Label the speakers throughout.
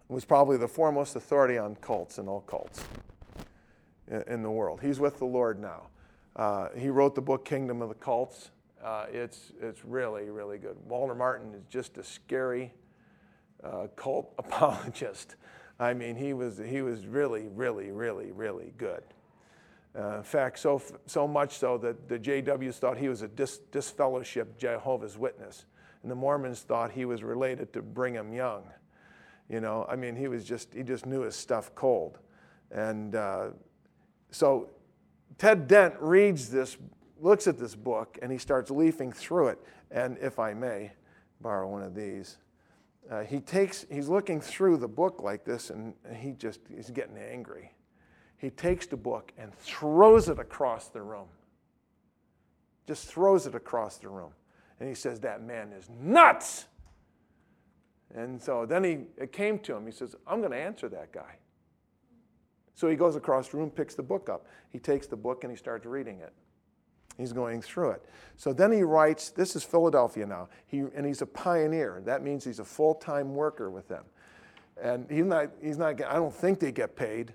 Speaker 1: was probably the foremost authority on cults and occults in the world. He's with the Lord now. He wrote the book Kingdom of the Cults. It's really, really good. Walter Martin is just a scary cult apologist. I mean, he was really, really, really, really good. In fact, so much so that the JWs thought he was a disfellowship Jehovah's Witness, and the Mormons thought he was related to Brigham Young. You know, I mean, he just knew his stuff cold. And so Ted Dent reads this, looks at this book, and he starts leafing through it. And if I may borrow one of these, he's looking through the book like this, and he's getting angry. He takes the book and throws it across the room. Just throws it across the room. And he says, that man is nuts. And so then it came to him. He says, I'm going to answer that guy. So he goes across the room, picks the book up. He takes the book and he starts reading it. He's going through it. So then he writes, this is Philadelphia now, and he's a pioneer. That means he's a full-time worker with them. And he's not. I don't think they get paid.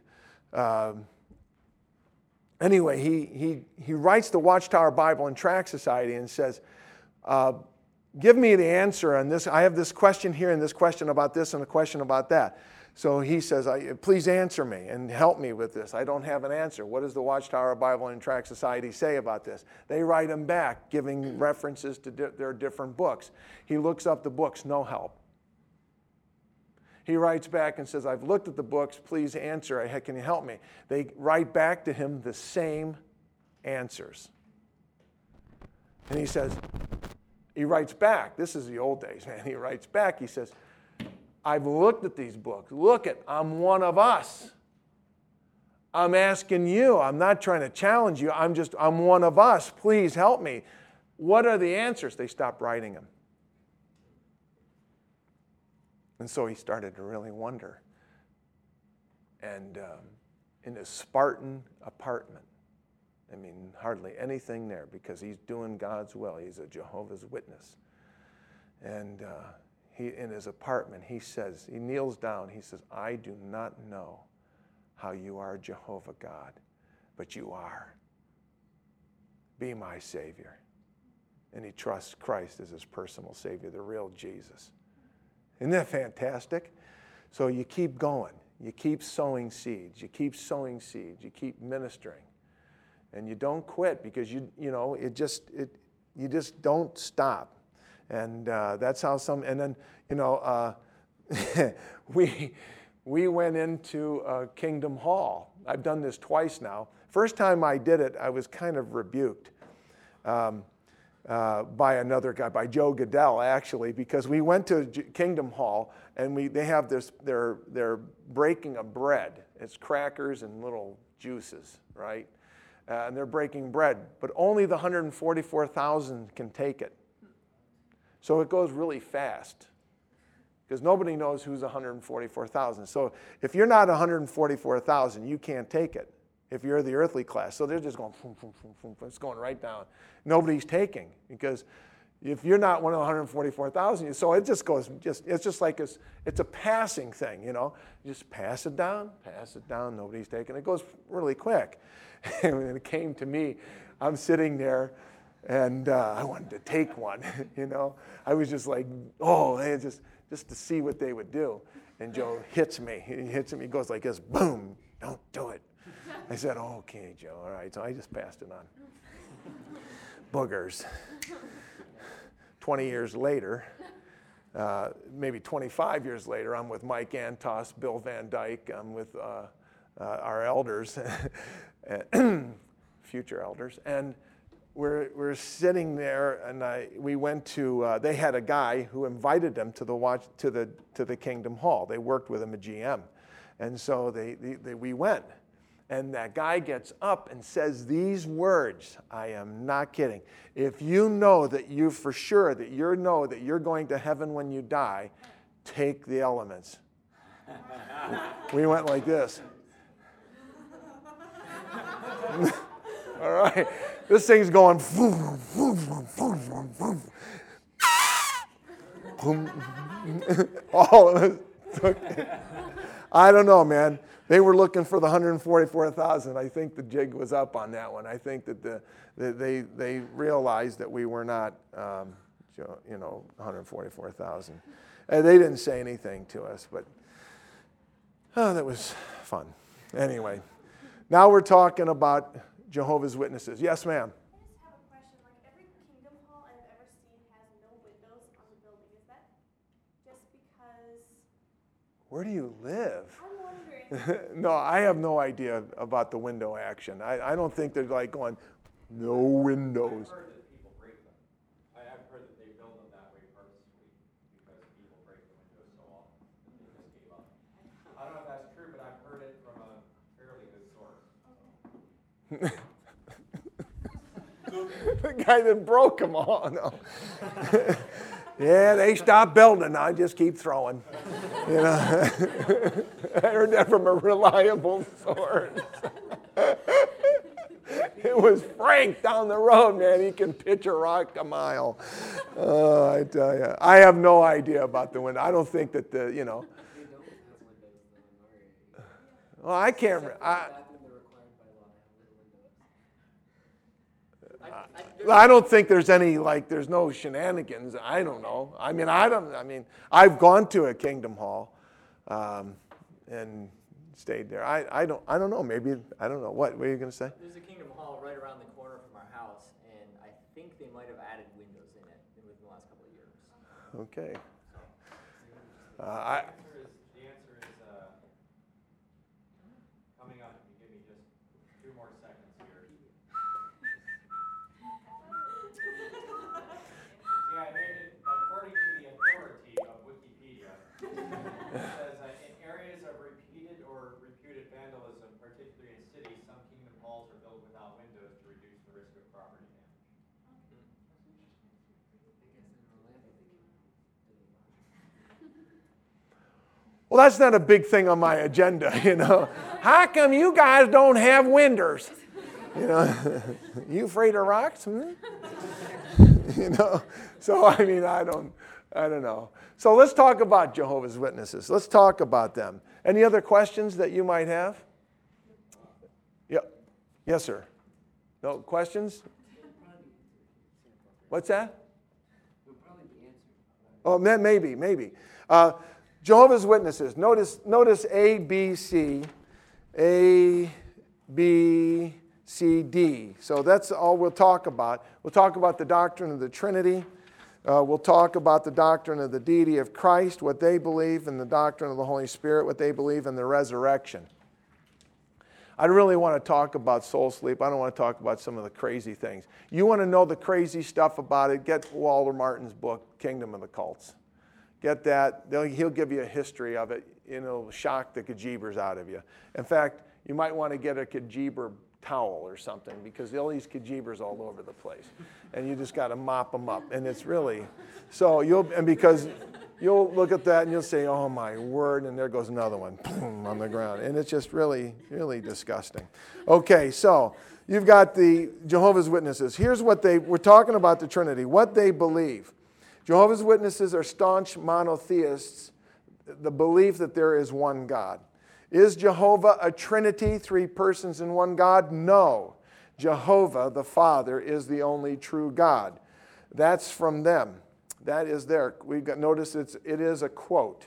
Speaker 1: Anyway, he writes the Watchtower Bible and Tract Society and says, give me the answer on this. I have this question here and this question about this and a question about that. So he says, please answer me and help me with this. I don't have an answer. What does the Watchtower Bible and Tract Society say about this? They write him back, giving references to their different books. He looks up the books, no help. He writes back and says, I've looked at the books, please answer. Can you help me? They write back to him the same answers. And he writes back, this is the old days, man. He writes back, he says, I've looked at these books. Look I'm one of us. I'm asking you. I'm not trying to challenge you. I'm one of us. Please help me. What are the answers? They stopped writing them. And so he started to really wonder. And in his Spartan apartment, I mean, hardly anything there because he's doing God's will. He's a Jehovah's Witness. And in his apartment, he kneels down. He says, I do not know how you are Jehovah God, but you are. Be my Savior. And he trusts Christ as his personal Savior, the real Jesus. Isn't that fantastic? So you keep going. You keep sowing seeds. You keep sowing seeds. You keep ministering. And you don't quit because you just don't stop. And that's how and then, we went into Kingdom Hall. I've done this twice now. First time I did it, I was kind of rebuked by another guy, by Joe Goodell, actually, because we went to Kingdom Hall, and they have their breaking of bread. It's crackers and little juices, right? And they're breaking bread, but only the 144,000 can take it. So it goes really fast because nobody knows who's 144,000. So if you're not 144,000, you can't take it if you're the earthly class. So they're just going, boom, boom, boom, boom. It's going right down. Nobody's taking because if you're not one of the 144,000, so it just goes, it's just like it's a passing thing, you know. You just pass it down, nobody's taking it. It goes really quick. And when it came to me, I'm sitting there, and I wanted to take one, you know. I was just like, just to see what they would do. And Joe hits me. He goes like this, boom, don't do it. I said, okay, Joe, all right. So I just passed it on. Boogers. 20 years later, maybe 25 years later, I'm with Mike Antos, Bill Van Dyke. I'm with our elders, future elders, and we're sitting there, and we went to. They had a guy who invited them to the Kingdom Hall. They worked with him at GM, and so we went. And that guy gets up and says these words. I am not kidding. If you know that you for sure that you know that you're going to heaven when you die, take the elements. We went like this. All right. This thing's going. All of us Okay. I don't know, man. They were looking for the 144,000. I think the jig was up on that one. I think that they realized that we were not, 144,000. And they didn't say anything to us, but that was fun. Anyway, now we're talking about Jehovah's Witnesses. Yes, ma'am.
Speaker 2: I just have a question. Like every Kingdom Hall I've ever seen has no windows on the building. Is that just because?
Speaker 1: Where do you live?
Speaker 2: I'm wondering.
Speaker 1: No, I have no idea about the window action. I don't think they're like going, no windows.
Speaker 3: I've heard that people break them. I've heard that they build them that way purposely because people break the windows so often that they just gave up. I don't know if that's true, but I've heard it from a fairly good source.
Speaker 1: The guy that broke them all. No. Yeah, they stopped building. I just keep throwing. You know, I heard that from a reliable source. It was Frank down the road, man. He can pitch a rock a mile. I tell you, I have no idea about the window. I don't think that Well, I can't. I don't think there's any, there's no shenanigans. I don't know. I've gone to a Kingdom Hall and stayed there. I don't know. Maybe, I don't know. What were you going to say?
Speaker 4: There's a Kingdom Hall right around the corner from our house, and I think they might have added windows in it within the last couple of years.
Speaker 1: Okay.
Speaker 3: The answer is coming up. If you give me just 2 more seconds here. Yeah, according to the authority of Wikipedia, it says in areas of repeated or reputed vandalism, particularly in cities, some Kingdom Halls are built without windows to reduce the risk of property damage.
Speaker 1: Well, that's not a big thing on my agenda, you know. How come you guys don't have windows? You know, you afraid of rocks? You know, so I don't know. So let's talk about Jehovah's Witnesses. Let's talk about them. Any other questions that you might have? Yep. Yes, sir. No questions? What's that? Oh, maybe. Jehovah's Witnesses. Notice A, B, C, C, D. So that's all we'll talk about. We'll talk about the doctrine of the Trinity. We'll talk about the doctrine of the deity of Christ, what they believe, and the doctrine of the Holy Spirit, what they believe in the resurrection. I really want to talk about soul sleep. I don't want to talk about some of the crazy things. You want to know the crazy stuff about it, get Walter Martin's book, Kingdom of the Cults. Get that. He'll give you a history of it. It'll shock the Kajibers out of you. In fact, you might want to get a Kajiber towel or something because all these Kajibers all over the place. And you just got to mop them up. And it's really, because you'll look at that and you'll say, oh my word, and there goes another one on the ground. And it's just really, really disgusting. Okay, so you've got the Jehovah's Witnesses. Here's what we're talking about the Trinity, what they believe. Jehovah's Witnesses are staunch monotheists, the belief that there is one God. Is Jehovah a Trinity, 3 persons in one God? No. Jehovah, the Father, is the only true God. That's from them. That is there. Notice it is a quote.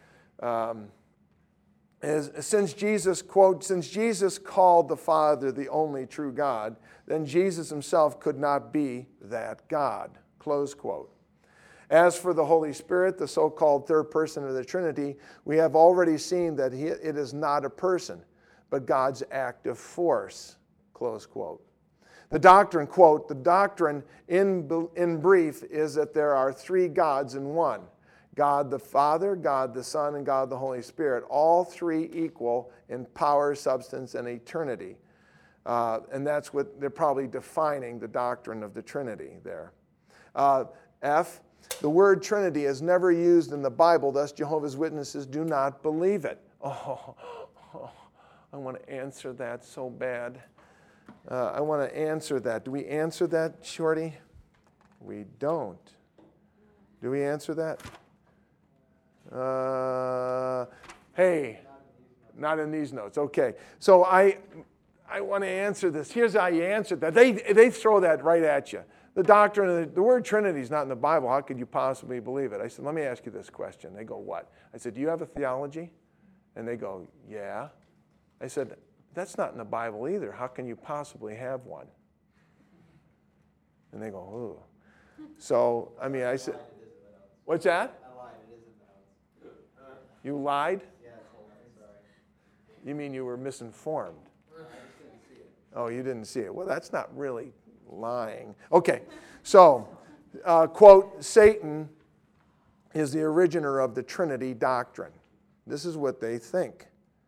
Speaker 1: Since Jesus called the Father the only true God, then Jesus himself could not be that God. Close quote. As for the Holy Spirit, the so-called third person of the Trinity, we have already seen that it is not a person, but God's active force, close quote. The doctrine, quote, the doctrine in brief is that there are 3 gods in one. God the Father, God the Son, and God the Holy Spirit, all 3 equal in power, substance, and eternity. And that's what they're probably defining the doctrine of the Trinity there. F, the word Trinity is never used in the Bible, thus Jehovah's Witnesses do not believe it. I want to answer that so bad. I want to answer that. Do we answer that, Shorty? We don't. Do we answer that? Hey, not in these notes. Okay. So I want to answer this. Here's how you answer that. They throw that right at you. The doctrine, the word Trinity is not in the Bible. How could you possibly believe it? I said, let me ask you this question. They go, what? I said, do you have a theology? And they go, yeah. I said, that's not in the Bible either. How can you possibly have one? And they go, ooh. So, I mean, I said, what's that?
Speaker 4: I lied, it is in the notes.
Speaker 1: You lied?
Speaker 4: Yeah, I'm sorry.
Speaker 1: You mean you were misinformed? Oh, you didn't see it. Well, that's not really lying. Okay, so, quote, Satan is the originator of the Trinity doctrine. This is what they think.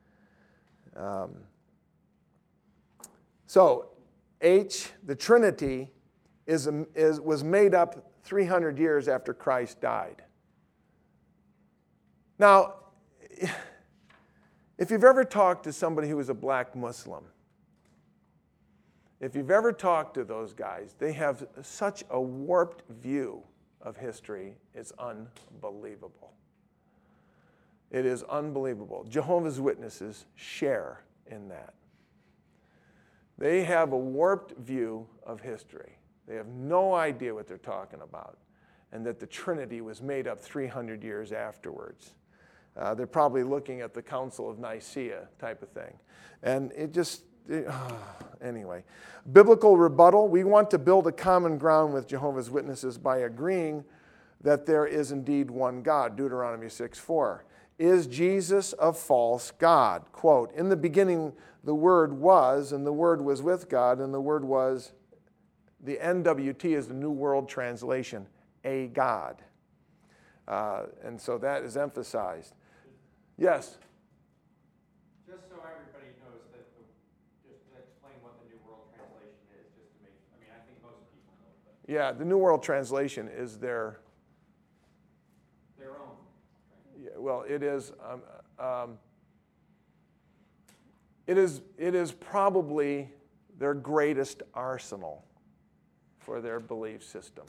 Speaker 1: So, the Trinity was made up 300 years after Christ died. Now, if you've ever talked to somebody who is a black Muslim, if you've ever talked to those guys, they have such a warped view of history, it's unbelievable. It is unbelievable. Jehovah's Witnesses share in that. They have a warped view of history. They have no idea what they're talking about, and that the Trinity was made up 300 years afterwards. They're probably looking at the Council of Nicaea type of thing. And anyway. Biblical rebuttal. We want to build a common ground with Jehovah's Witnesses by agreeing that there is indeed one God. Deuteronomy 6:4. Is Jesus a false God? Quote, in the beginning the Word was, and the Word was with God, and the Word was, the NWT is the New World Translation, a God. And so that is emphasized. Yes?
Speaker 3: Just so everybody knows that, just to explain what the New World Translation is, just to make, I mean, I think most people know, but
Speaker 1: Yeah, the New World Translation is their
Speaker 3: own.
Speaker 1: Yeah, well, it is probably their greatest arsenal for their belief system.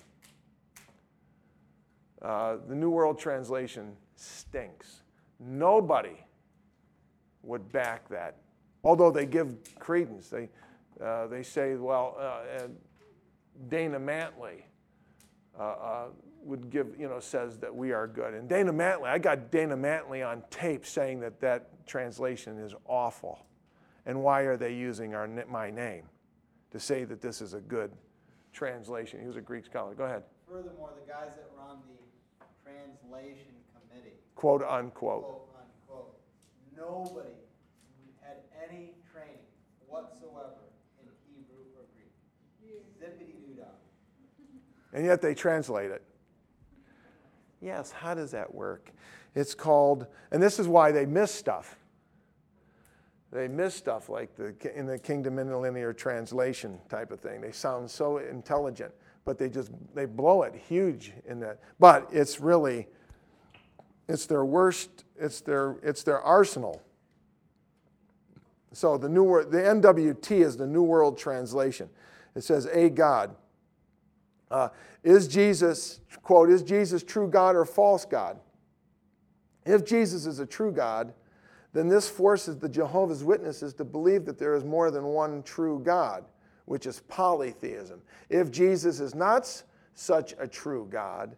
Speaker 1: The New World Translation stinks. Nobody would back that, although they give credence. They say, well, Dana Mantley would give, says that we are good. And Dana Mantley, I got Dana Mantley on tape saying that translation is awful. And why are they using my name to say that this is a good translation? He was a Greek scholar. Go ahead.
Speaker 5: Furthermore, the guys that were on the translation committee,
Speaker 1: Quote unquote.
Speaker 5: quote unquote, nobody had any training whatsoever in Hebrew or Greek. Zippity-doo-dah.
Speaker 1: And yet they translate it. Yes, how does that work? It's called, and this is why they miss stuff. They miss stuff like in the Kingdom Interlinear Translation type of thing. They sound so intelligent, but they blow it huge in that. But it's really, it's their worst, it's their arsenal. So the NWT is the New World Translation. It says, a God. Is Jesus, quote, is Jesus true God or false God? If Jesus is a true God, then this forces the Jehovah's Witnesses to believe that there is more than one true God, which is polytheism. If Jesus is not such a true God,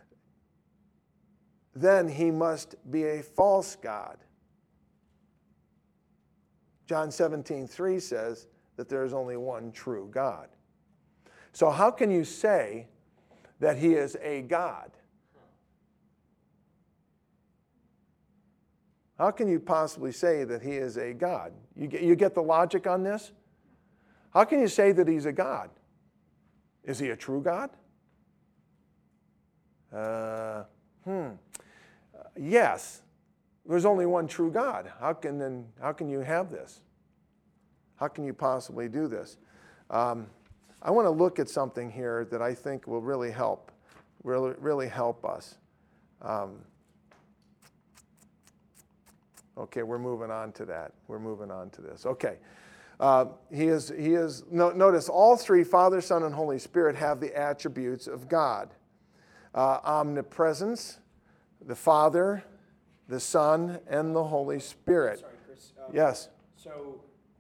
Speaker 1: then he must be a false God. John 17:3 says that there is only one true God. So how can you say that he is a God? How can you possibly say that he is a God? You get the logic on this? How can you say that he's a God? Is he a true God? Yes. There's only one true God. How can you have this? How can you possibly do this? I want to look at something here that I think will really help us. Okay, we're moving on to that. We're moving on to this. Okay. Notice all three, Father, Son, and Holy Spirit, have the attributes of God. Omnipresence, the Father the Son, and the Holy Spirit.
Speaker 6: Sorry, Chris.
Speaker 1: Yes.
Speaker 6: So,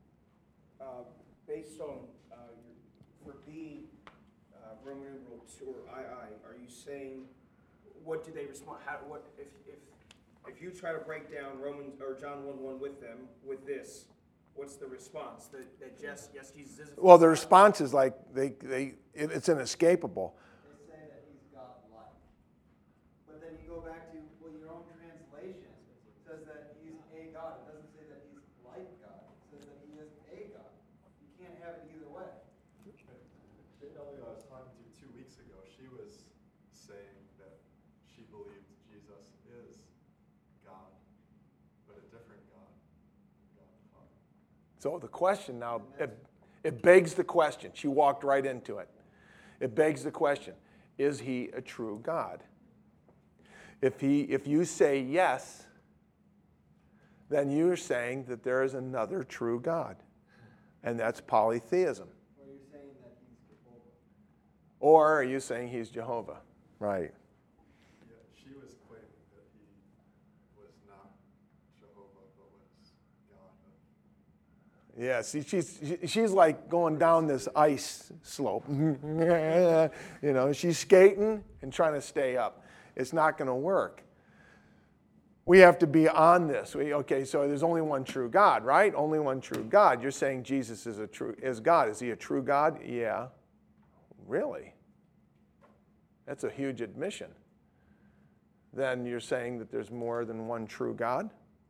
Speaker 6: based on for B, Roman numeral 2 or II, are you saying what do they respond? What if you try to break down Romans or John 1:1 with them with this? What's the response? That yes, Jesus is.
Speaker 1: Well, the response is like it's inescapable.
Speaker 5: They say that he's God-like. But then you go back to, well, your own translation says that he's a God. It doesn't say that he's like God. It says that he is a God. You can't have it either way.
Speaker 7: JW I was talking to 2 weeks ago, she was saying that she believed Jesus is God, but a different God, God the Father.
Speaker 1: So the question now, it begs the question. She walked right into it. It begs the question, is he a true God? If you say yes, then you're saying that there is another true God, and that's polytheism.
Speaker 5: Or you're saying that he's Jehovah.
Speaker 1: Or are you saying he's Jehovah? Right.
Speaker 7: Yeah, she was claiming that he was not Jehovah, but was God.
Speaker 1: Yeah, see, she's like going down this ice slope. She's skating and trying to stay up. It's not going to work. We have to be on this. So there's only one true God, right? Only one true God. You're saying Jesus is God. Is he a true God? Yeah. Really? That's a huge admission. Then you're saying that there's more than one true God?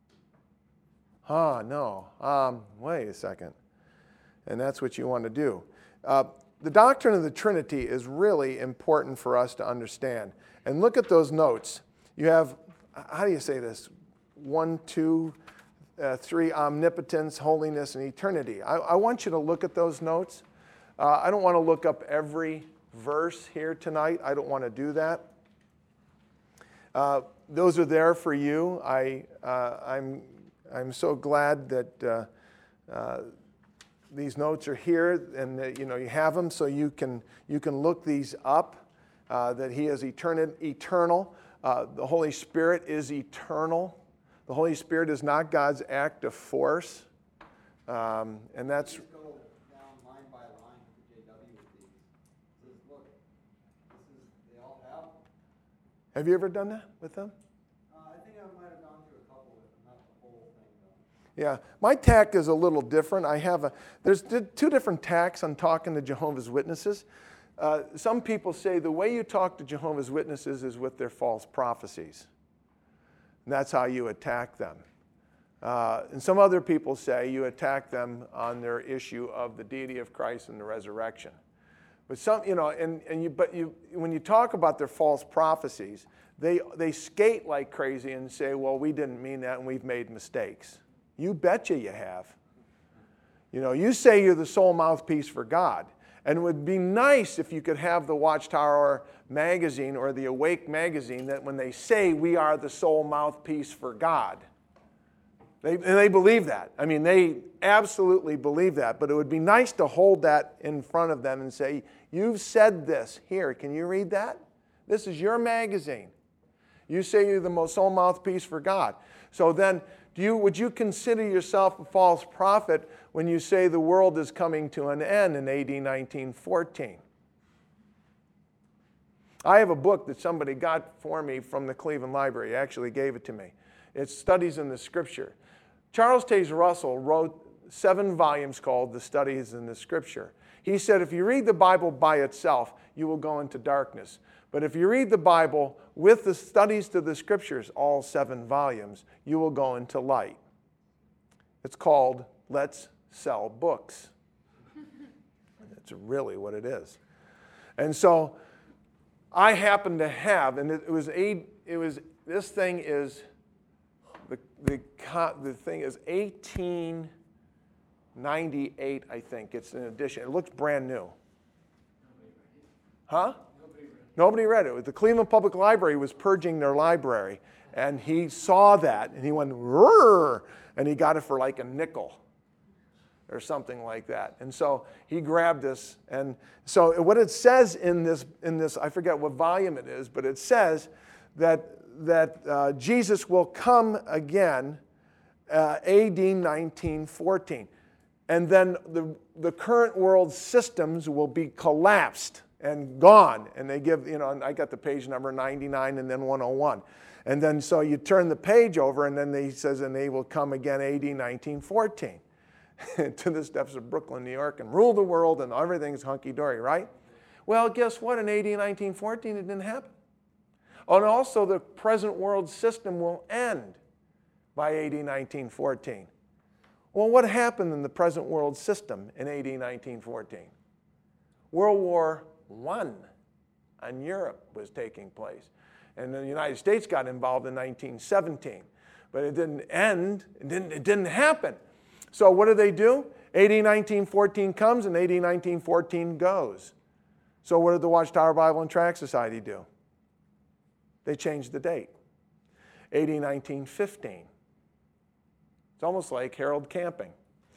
Speaker 1: No. Wait a second. And that's what you want to do. The doctrine of the Trinity is really important for us to understand. And look at those notes. You have, how do you say this? 1, 2, 3, omnipotence, holiness, and eternity. I want you to look at those notes. I don't want to look up every verse here tonight. I don't want to do that. Those are there for you. I'm so glad that these notes are here, and that, you have them, so you can look these up. That he is eternal. The Holy Spirit is eternal. The Holy Spirit is not God's act of force, and that's.
Speaker 5: Just go down line by line to JW with these. It says, look, they all have them.
Speaker 1: Have you ever done that with them?
Speaker 5: I think I might have gone through a couple with them, not the whole thing, though.
Speaker 1: Yeah, my tack is a little different. There's 2 different tacks on talking to Jehovah's Witnesses. Some people say the way you talk to Jehovah's Witnesses is with their false prophecies. And that's how you attack them. And some other people say you attack them on their issue of the deity of Christ and the resurrection. But when you talk about their false prophecies, they skate like crazy and say, well, we didn't mean that and we've made mistakes. You betcha you have. You say you're the sole mouthpiece for God. And it would be nice if you could have the Watchtower magazine or the Awake magazine that when they say we are the sole mouthpiece for God, they believe that. I mean, they absolutely believe that. But it would be nice to hold that in front of them and say, you've said this. Here, can you read that? This is your magazine. You say you're the sole mouthpiece for God. So then, would you consider yourself a false prophet when you say the world is coming to an end in AD 1914? I have a book that somebody got for me from the Cleveland Library. He actually gave it to me. It's Studies in the Scripture. Charles Taze Russell wrote 7 volumes called The Studies in the Scripture. He said if you read the Bible by itself, you will go into darkness. But if you read the Bible with the studies to the Scriptures, all 7 volumes, you will go into light. It's called Let's Sell Books. That's really what it is. And so I happen to have, and this thing is, the thing is 1898, I think. It's an edition. It looks brand new. Huh? Nobody read it. The Cleveland Public Library was purging their library, and he saw that, and he went, "Rrr," and he got it for like a nickel or something like that. And so he grabbed this, and so what it says in this, I forget what volume it is, but it says that Jesus will come again AD 1914. And then the current world systems will be collapsed and gone. And they give, I got the page number 99 and then 101. And then so you turn the page over, and then he says, and they will come again AD 1914 to the steps of Brooklyn, New York, and rule the world, and everything's hunky-dory, right? Well, guess what? In AD 1914, it didn't happen. Oh, and also the present world system will end by AD 1914. Well, what happened in the present world system in AD 1914? World War I in Europe was taking place. And the United States got involved in 1917. But it didn't end, it didn't happen. So what do? AD 1914 comes and AD 1914 goes. So what did the Watchtower Bible and Tract Society do? They changed the date. AD 1915. It's almost like Harold Camping.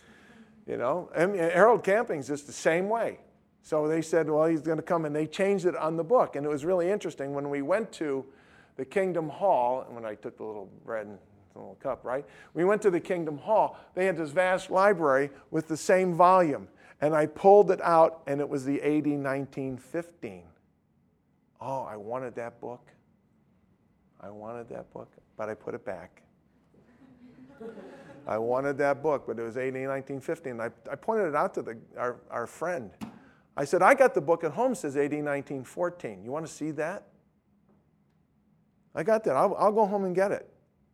Speaker 1: Harold Camping's just the same way. So they said, well, he's going to come, and they changed it on the book. And it was really interesting when we went to the Kingdom Hall, and when I took the little bread and the little cup, right? We went to the Kingdom Hall. They had this vast library with the same volume. And I pulled it out, and it was the AD 1915. Oh, I wanted that book. But I put it back. I wanted that book, but it was AD 1915. I pointed it out to our friend. I said, I got the book at home, says AD 1914. You want to see that? I got that. I'll go home and get it.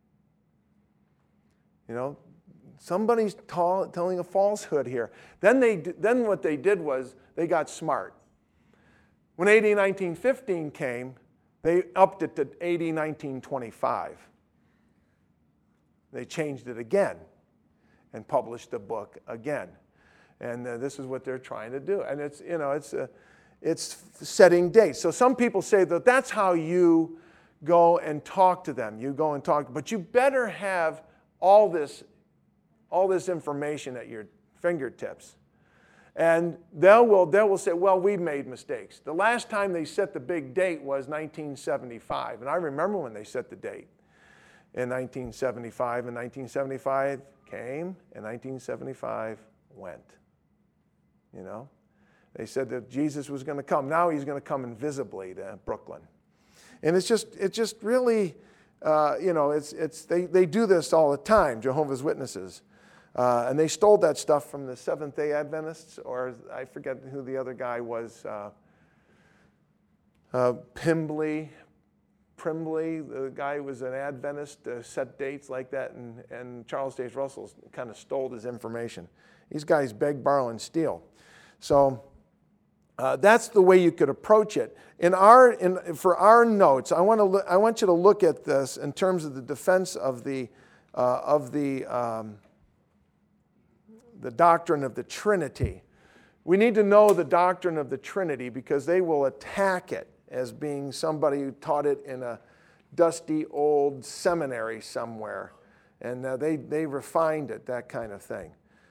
Speaker 1: Somebody's telling a falsehood here. Then what they did was they got smart. When AD 1915 came, they upped it to AD 1925. They changed it again and published the book again. And this is what they're trying to do. And it's setting dates. So some people say that that's how you go and talk to them. You go and talk, but you better have all this information at your fingertips. And they will say, well, we made mistakes. The last time they set the big date was 1975. And I remember when they set the date in 1975. And 1975 came, and 1975 went. They said that Jesus was going to come. Now he's going to come invisibly to Brooklyn. And it's just really, they do this all the time, Jehovah's Witnesses. And they stole that stuff from the Seventh-day Adventists, or I forget who the other guy was, Primbley, the guy was an Adventist, set dates like that, and Charles Taze Russell kind of stole his information. These guys beg, borrow, and steal. So that's the way you could approach it. For our notes, I want you to look at this in terms of the defense of the doctrine of the Trinity. We need to know the doctrine of the Trinity because they will attack it as being somebody who taught it in a dusty old seminary somewhere. And they refined it, that kind of thing.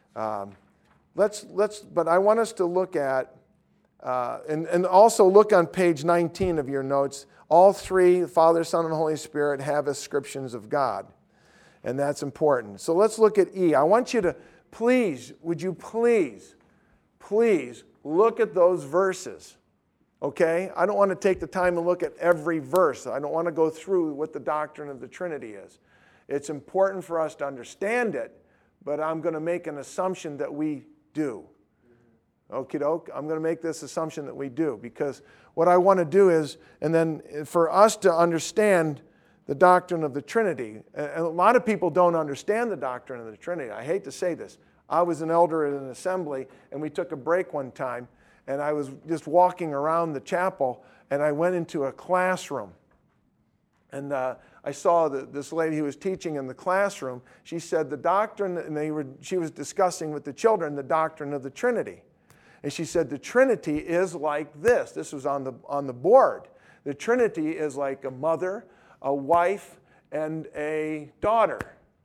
Speaker 1: But I want us to look at, and also look on page 19 of your notes. All three, the Father, Son, and Holy Spirit, have ascriptions of God. And that's important. So let's look at E. I want you to would you please look at those verses, okay? I don't want to take the time to look at every verse. I don't want to go through what the doctrine of the Trinity is. It's important for us to understand it, but I'm going to make an assumption that we do. Okie doke? I'm going to make this assumption that we do, because what I want to do is, and then for us to understand the doctrine of the Trinity. And a lot of people don't understand the doctrine of the Trinity. I hate to say this. I was an elder at an assembly, and we took a break one time, and I was just walking around the chapel, and I went into a classroom. And I saw this lady who was teaching in the classroom. She said the doctrine, and she was discussing with the children the doctrine of the Trinity. And she said the Trinity is like this. This was on the board. The Trinity is like a mother, a wife, and a daughter.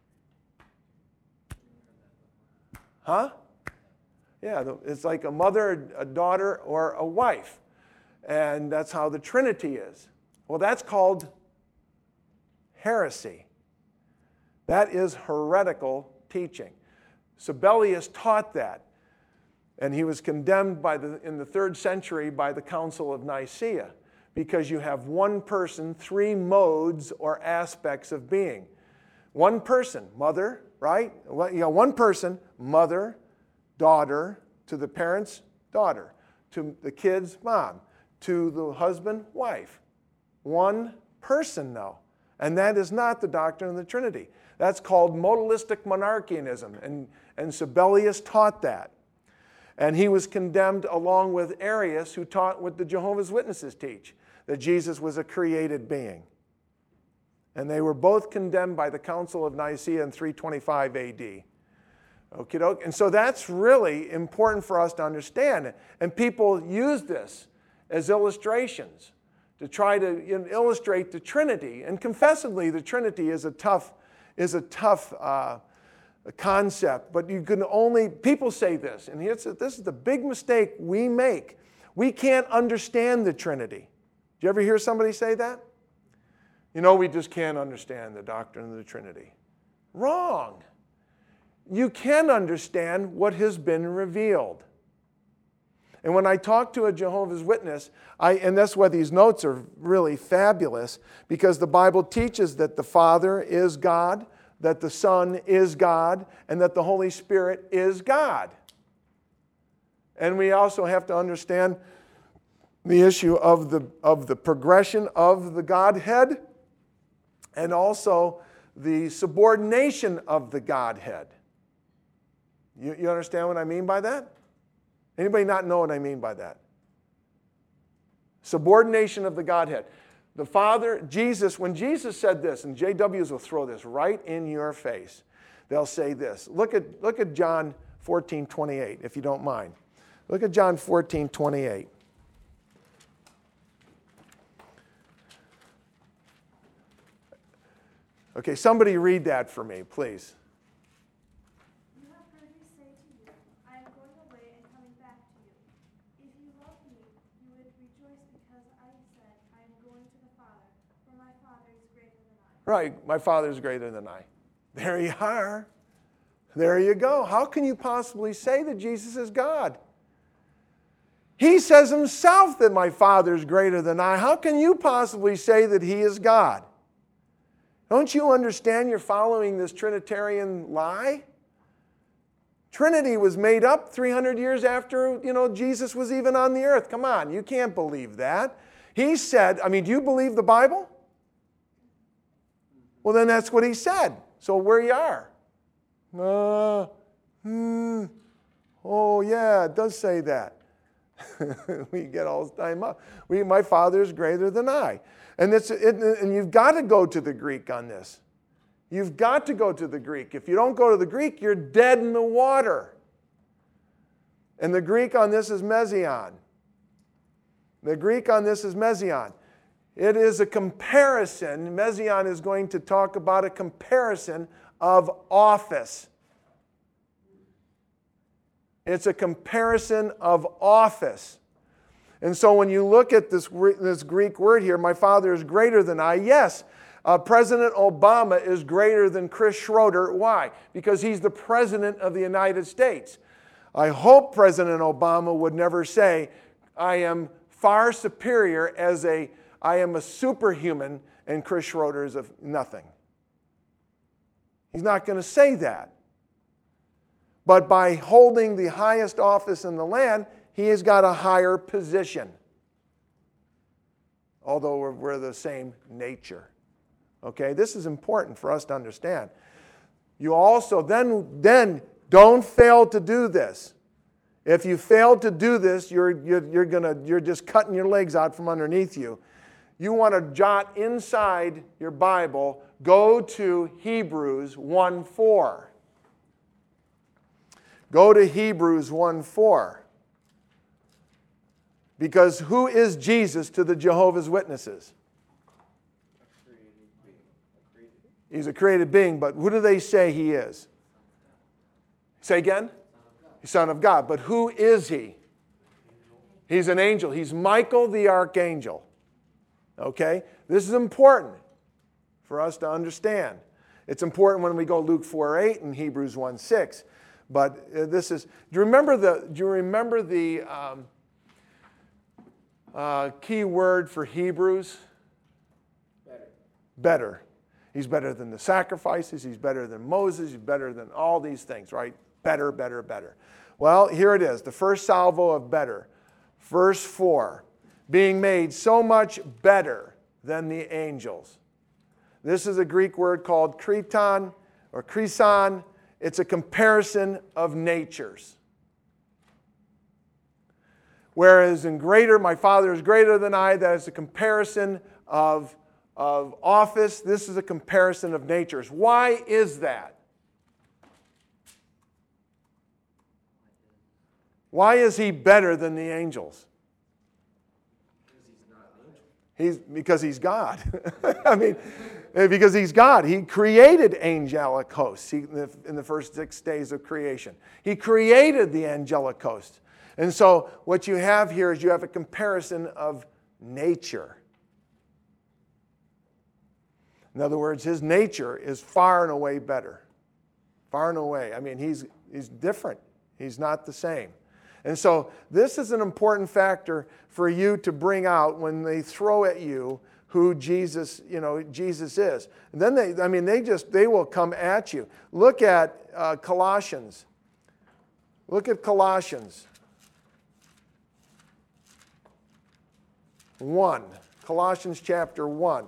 Speaker 1: Huh? Yeah, it's like a mother, a daughter, or a wife. And that's how the Trinity is. Well, that's called heresy. That is heretical teaching. Sabellius taught that, and he was condemned in the 3rd century by the Council of Nicaea, because you have one person, 3 modes or aspects of being. One person, mother, right? One person, mother, daughter, to the parents, daughter, to the kids, mom, to the husband, wife. One person, though. And that is not the doctrine of the Trinity. That's called modalistic monarchianism, and Sabellius taught that. And he was condemned along with Arius, who taught what the Jehovah's Witnesses teach, that Jesus was a created being. And they were both condemned by the Council of Nicaea in 325 AD. Okey-doke. And so that's really important for us to understand. And people use this as illustrations to try to illustrate the Trinity. And confessedly, the Trinity is a tough concept. But you can only, people say this, and this is the big mistake we make. We can't understand the Trinity. Do you ever hear somebody say that? We just can't understand the doctrine of the Trinity. Wrong. You can understand what has been revealed. And when I talk to a Jehovah's Witness, and that's why these notes are really fabulous, because the Bible teaches that the Father is God, that the Son is God, and that the Holy Spirit is God. And we also have to understand the issue of the progression of the Godhead, and also the subordination of the Godhead. You understand what I mean by that? Anybody not know what I mean by that? Subordination of the Godhead. The Father, Jesus, when Jesus said this, and JWs will throw this right in your face. They'll say this. Look at John 14:28, if you don't mind. Look at John 14:28. Okay, somebody read that for me, please.
Speaker 2: You have heard me say to you, I am going away and coming back to you. If you love me, you would rejoice because I said, I am going to the Father, for my Father is greater than I.
Speaker 1: Right, my Father is greater than I. There you are. There you go. How can you possibly say that Jesus is God? He says himself that my Father is greater than I. How can you possibly say that he is God? Don't you understand you're following this Trinitarian lie? Trinity was made up 300 years after, Jesus was even on the earth. Come on, you can't believe that. He said, do you believe the Bible? Well, then that's what he said. So where you are? Oh, yeah, it does say that. We get all the time up. My Father is greater than I. And you've got to go to the Greek on this. You've got to go to the Greek. If you don't go to the Greek, you're dead in the water. And the Greek on this is mesion. The Greek on this is mesion. It is a comparison. Mesion is going to talk about a comparison of office. It's a comparison of office. And so when you look at this Greek word here, my Father is greater than I, yes, President Obama is greater than Chris Schroeder. Why? Because he's the President of the United States. I hope President Obama would never say, I am far superior I am a superhuman and Chris Schroeder is of nothing. He's not going to say that. But by holding the highest office in the land, he has got a higher position. Although we're the same nature. Okay, this is important for us to understand. You also, then don't fail to do this. If you fail to do this, you're just cutting your legs out from underneath you. You want to jot inside your Bible, go to Hebrews 1:4. Go to Hebrews 1:4. Because who is Jesus to the Jehovah's Witnesses? He's a created being, but who do they say he is? Say again? Son of God. But who is he? He's an angel. He's Michael the archangel. Okay? This is important for us to understand. It's important when we go Luke 4:8 and Hebrews 1:6. But this is, do you remember the key word for Hebrews? Better. He's better than the sacrifices. He's better than Moses. He's better than all these things, right? Better, better, better. Well, here it is, the first salvo of better. Verse 4, being made so much better than the angels. This is a Greek word called kriton or krison. It's a comparison of natures. Whereas in greater, my Father is greater than I, that is a comparison of office. This is a comparison of natures. Why is that? Why is he better than the angels? Because he's God. I mean, because he's God. He created angelic hosts in the first 6 days of creation. He created the angelic hosts. And so what you have here is you have a comparison of nature. In other words, his nature is far and away better. Far and away. I mean, he's different. He's not the same. And so this is an important factor for you to bring out when they throw at you who Jesus is. And then they will come at you. Look at Colossians. Look at Colossians 1. Colossians chapter 1.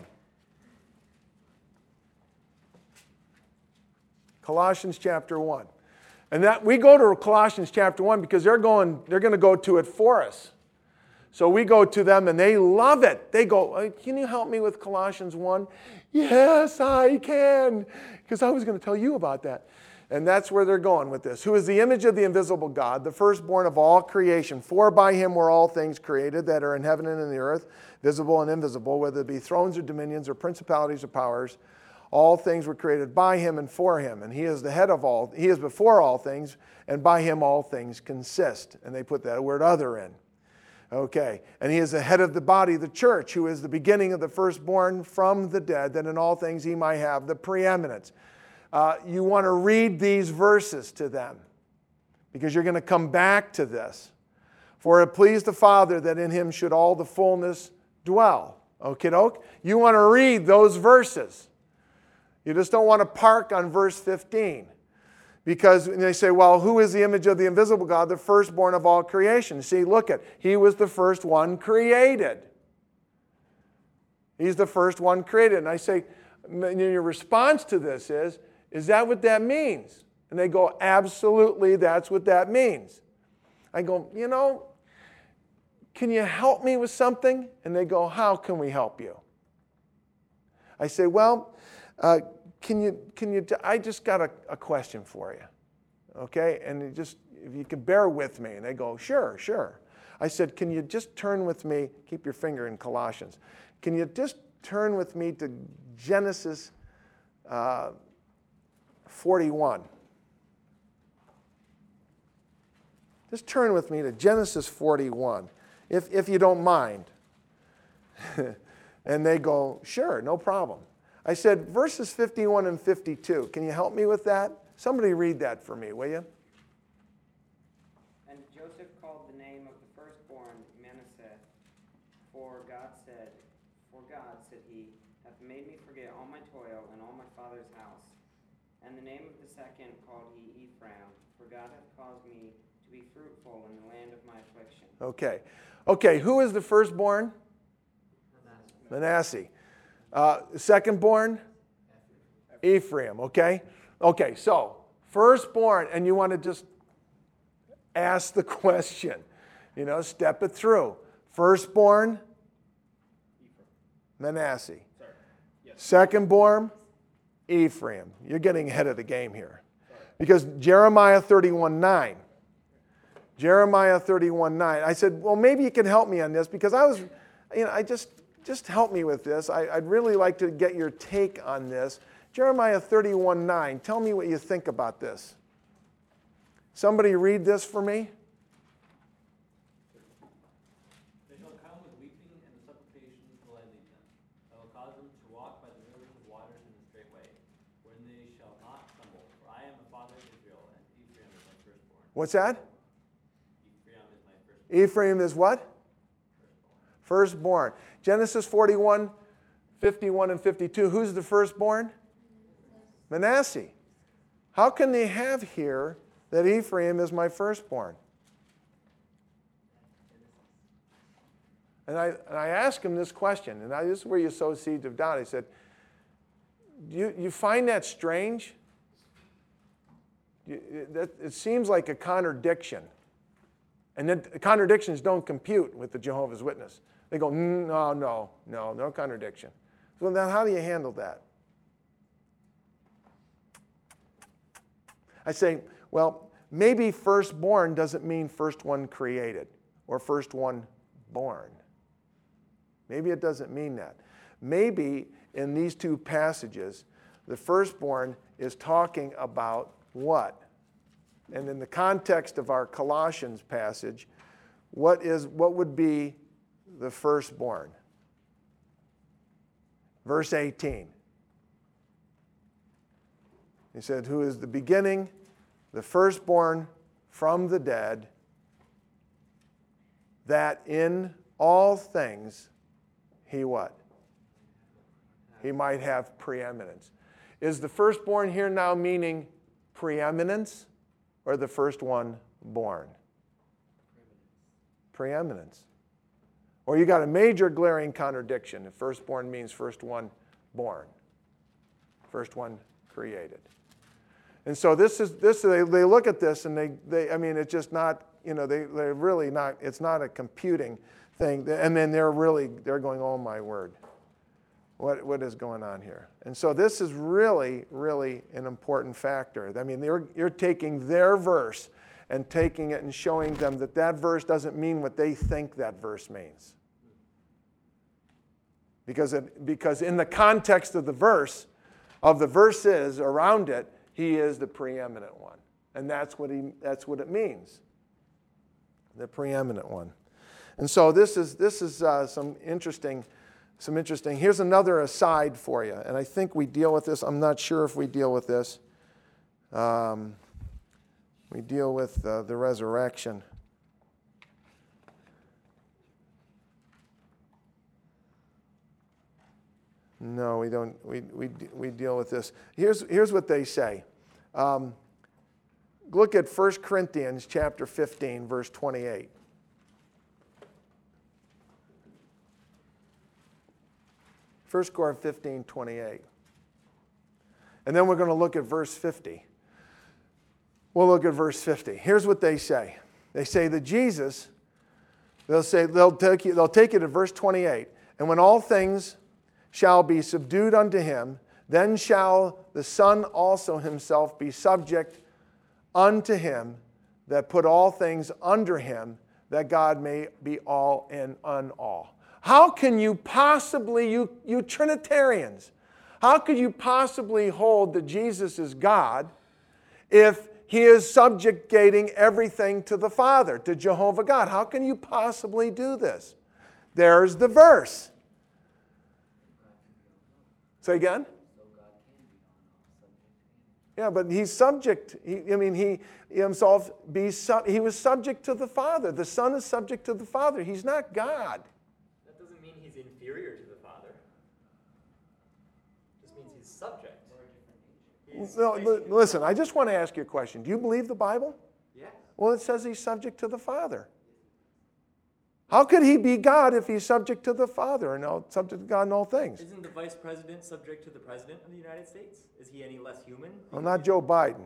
Speaker 1: Colossians chapter 1. And that we go to Colossians chapter 1 because they're going to go to it for us. So we go to them and they love it. They go, can you help me with Colossians 1? Yes, I can. Because I was going to tell you about that. And that's where they're going with this. Who is the image of the invisible God, the firstborn of all creation. For by him were all things created that are in heaven and in the earth, visible and invisible, whether it be thrones or dominions or principalities or powers. All things were created by him and for him, and he is the head of all. He is before all things, and by him all things consist. And they put that word other in. Okay. And he is the head of the body, the church, who is the beginning of the firstborn from the dead, that in all things he might have the preeminence. You want to read these verses to them, because you're going to come back to this. For it pleased the Father that in him should all the fullness dwell. Okay, doke? You want to read those verses. You just don't want to park on verse 15. Because they say, well, who is the image of the invisible God, the firstborn of all creation? See, look at, he was the first one created. He's the first one created. And I say, your response to this is that what that means? And they go, absolutely, that's what that means. I go, can you help me with something? And they go, how can we help you? I say, well, I just got a question for you, okay? And if you can bear with me. And they go, sure. I said, can you just turn with me, keep your finger in Colossians. Can you just turn with me to Genesis 41? Just turn with me to Genesis 41, if you don't mind. And they go, sure, no problem. I said, verses 51 and 52, can you help me with that? Somebody read that for me, will you?
Speaker 8: And Joseph called the name of the firstborn Manasseh, for God, said he, hath made me forget all my toil and all my father's house. And the name of the second called he Ephraim, for God hath caused me to be fruitful in the land of my affliction.
Speaker 1: Okay, who is the firstborn? Manasseh. Secondborn? Ephraim, okay? Okay, so firstborn, and you want to just ask the question, step it through. Firstborn? Manasseh. Secondborn? Ephraim. You're getting ahead of the game here. Because Jeremiah 31:9. Jeremiah 31:9. I said, well, maybe you can help me on this, because just help me with this. I'd really like to get your take on this. Jeremiah 31:9. Tell me what you think about this. Somebody read this for me.
Speaker 9: They shall come with weeping, and the supplications will I lead them. I will cause them to walk by the rivers of water
Speaker 1: What's that?
Speaker 3: Ephraim is my first.
Speaker 1: Ephraim is what? Firstborn. Genesis 41, 51, and 52. Who's the firstborn? Manasseh. How can they have here that Ephraim is my firstborn? And I asked him this question, and this is where you sow seeds of doubt. I said, you find that strange? It seems like a contradiction. And then contradictions don't compute with the Jehovah's Witness. They go, no contradiction. So then how do you handle that? I say, well, maybe firstborn doesn't mean first one created or first one born. Maybe it doesn't mean that. Maybe in these two passages, the firstborn is talking about what? And in the context of our Colossians passage, what would be the firstborn? Verse 18. He said, who is the beginning, the firstborn from the dead, that in all things he what? He might have preeminence. Is the firstborn here now meaning preeminence or the first one born? Preeminence. Or you got a major glaring contradiction. If firstborn means first one born, first one created. And so they look at this and it's just not, they're really not, it's not a computing thing. And then they're going, oh my word, what is going on here? And so this is really, really an important factor. I mean, you're taking their verse and taking it and showing them that verse doesn't mean what they think that verse means. Because in the context of the verses around it, he is the preeminent one. And that's what it means. The preeminent one. And so this is some interesting. Here's another aside for you. And I think we deal with this. I'm not sure if we deal with this. We deal with the resurrection. No, we don't. We deal with this. Here's what they say. Look at 1 Corinthians chapter 15, verse 28. First Corinthians 15, 28. And then we're going to look at verse 50. We'll look at verse 50. Here's what they say. They say that Jesus, they'll take you to verse 28. And when all things shall be subdued unto him, then shall the Son also himself be subject unto him that put all things under him, that God may be all in all. How can you possibly, you Trinitarians, how could you possibly hold that Jesus is God if he is subjugating everything to the Father, to Jehovah God? How can you possibly do this? There's the verse. Say again? Yeah, but he's subject. He was subject to the Father. The Son is subject to the Father. He's not God.
Speaker 4: That doesn't mean he's inferior to the Father. It just means he's subject.
Speaker 1: Listen, I just want to ask you a question. Do you believe the Bible?
Speaker 4: Yeah.
Speaker 1: Well, it says he's subject to the Father. How could he be God if he's subject to the Father and subject to God in all things?
Speaker 4: Isn't the Vice President subject to the President of the United States? Is he any less human?
Speaker 1: Well, not Joe Biden.